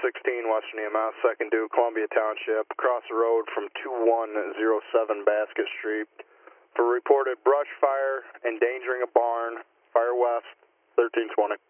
Western EMS, 2nd Duke, Columbia Township, across the road from 2107 Basket Street, for reported brush fire endangering a barn, fire west, 1320.